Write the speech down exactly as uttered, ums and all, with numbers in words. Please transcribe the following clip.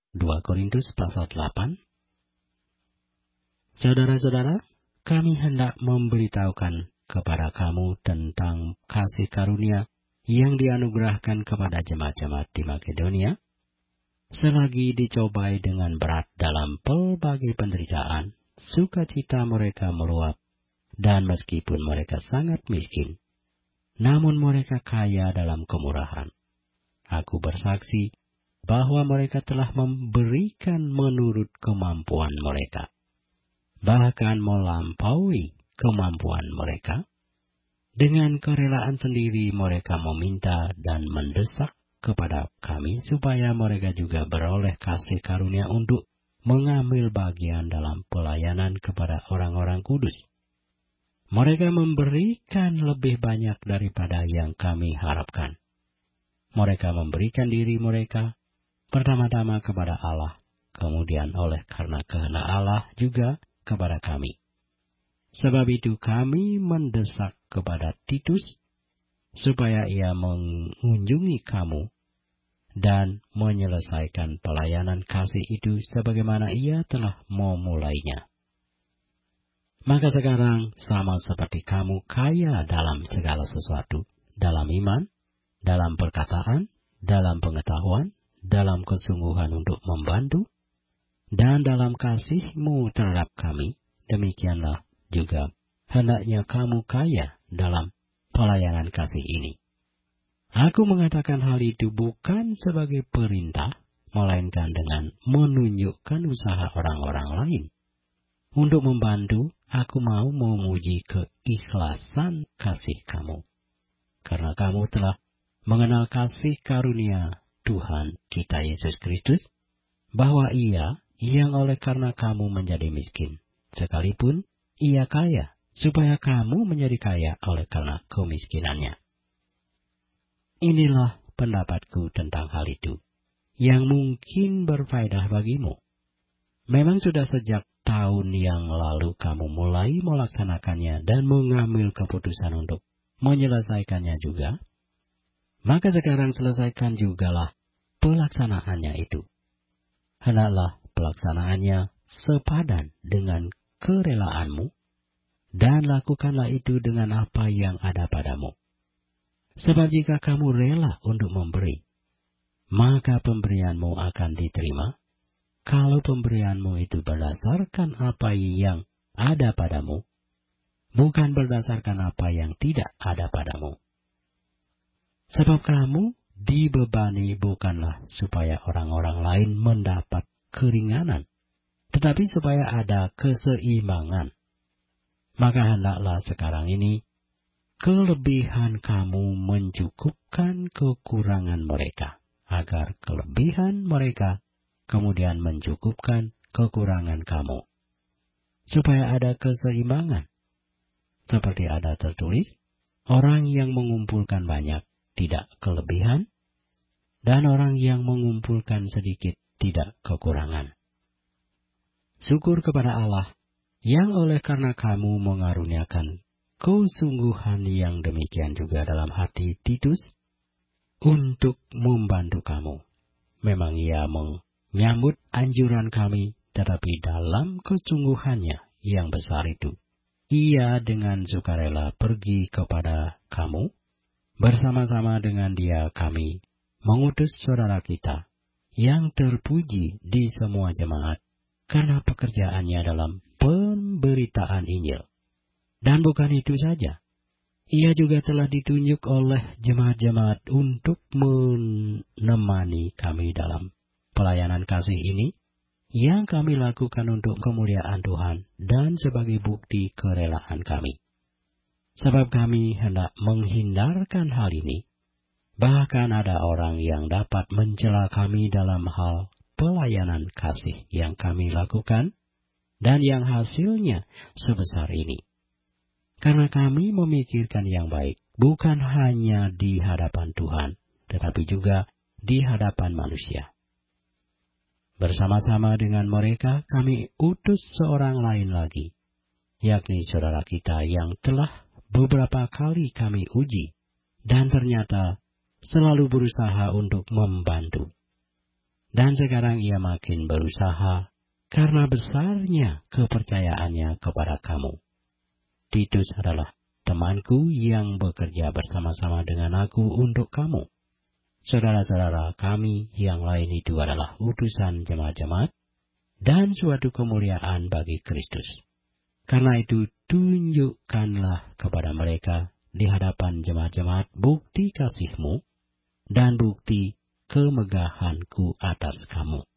dua Korintus pasal delapan. Saudara-saudara, kami hendak memberitahukan kepada kamu tentang kasih karunia yang dianugerahkan kepada jemaat-jemaat di Makedonia, selagi dicobai dengan berat dalam pelbagai penderitaan, sukacita mereka meluap, dan meskipun mereka sangat miskin, namun mereka kaya dalam kemurahan. Aku bersaksi bahwa mereka telah memberikan menurut kemampuan mereka, bahkan melampaui kemampuan mereka. Dengan kerelaan sendiri mereka meminta dan mendesak kepada kami supaya mereka juga beroleh kasih karunia untuk mengambil bagian dalam pelayanan kepada orang-orang kudus. Mereka memberikan lebih banyak daripada yang kami harapkan. Mereka memberikan diri mereka pertama-tama kepada Allah, kemudian oleh karena kehendak Allah juga kepada kami. Sebab itu kami mendesak kepada Titus supaya ia mengunjungi kamu dan menyelesaikan pelayanan kasih itu sebagaimana ia telah memulainya. Maka sekarang sama seperti kamu kaya dalam segala sesuatu, dalam iman, dalam perkataan, dalam pengetahuan, dalam kesungguhan untuk membantu, dan dalam kasihmu terhadap kami, demikianlah juga hendaknya kamu kaya dalam pelayanan kasih ini. Aku mengatakan hal itu bukan sebagai perintah, melainkan dengan menunjukkan usaha orang-orang lain. Untuk membantu, aku mau memuji keikhlasan kasih kamu, karena kamu telah mengenal kasih karunia Tuhan kita Yesus Kristus, bahwa Ia yang oleh karena kamu menjadi miskin, sekalipun Ia kaya, supaya kamu menjadi kaya oleh karena kemiskinannya. Inilah pendapatku tentang hal itu, yang mungkin berfaedah bagimu. Memang sudah sejak tahun yang lalu kamu mulai melaksanakannya dan mengambil keputusan untuk menyelesaikannya juga. Maka sekarang selesaikan jugalah pelaksanaannya itu. Hendaklah pelaksanaannya sepadan dengan kerelaanmu, dan lakukanlah itu dengan apa yang ada padamu. Sebab jika kamu rela untuk memberi, maka pemberianmu akan diterima. Kalau pemberianmu itu berdasarkan apa yang ada padamu, bukan berdasarkan apa yang tidak ada padamu. Sebab kamu dibebani bukanlah supaya orang-orang lain mendapat keringanan, tetapi supaya ada keseimbangan. Maka hendaklah sekarang ini kelebihan kamu mencukupkan kekurangan mereka, agar kelebihan mereka kemudian mencukupkan kekurangan kamu, supaya ada keseimbangan. Seperti ada tertulis, orang yang mengumpulkan banyak tidak kelebihan, dan orang yang mengumpulkan sedikit tidak kekurangan. Syukur kepada Allah, yang oleh karena kamu mengaruniakan kesungguhan yang demikian juga dalam hati Titus, untuk membantu kamu. Memang ia menyambut anjuran kami, tetapi dalam kesungguhannya yang besar itu, ia dengan sukarela pergi kepada kamu. Bersama-sama dengan dia kami mengutus saudara kita, yang terpuji di semua jemaat, karena pekerjaannya dalam pemberitaan Injil. Dan bukan itu saja, ia juga telah ditunjuk oleh jemaat-jemaat untuk menemani kami dalam pelayanan kasih ini, yang kami lakukan untuk kemuliaan Tuhan dan sebagai bukti kerelaan kami. Sebab kami hendak menghindarkan hal ini, bahkan ada orang yang dapat mencela kami dalam hal pelayanan kasih yang kami lakukan, dan yang hasilnya sebesar ini. Karena kami memikirkan yang baik, bukan hanya di hadapan Tuhan, tetapi juga di hadapan manusia. Bersama-sama dengan mereka, kami utus seorang lain lagi, yakni saudara kita yang telah beberapa kali kami uji, dan ternyata selalu berusaha untuk membantu. Dan sekarang ia makin berusaha karena besarnya kepercayaannya kepada kamu. Titus adalah temanku yang bekerja bersama-sama dengan aku untuk kamu. Saudara-saudara kami yang lain itu adalah utusan jemaat-jemaat dan suatu kemuliaan bagi Kristus. Karena itu tunjukkanlah kepada mereka di hadapan jemaat-jemaat bukti kasihmu dan bukti kemegahanku atas kamu.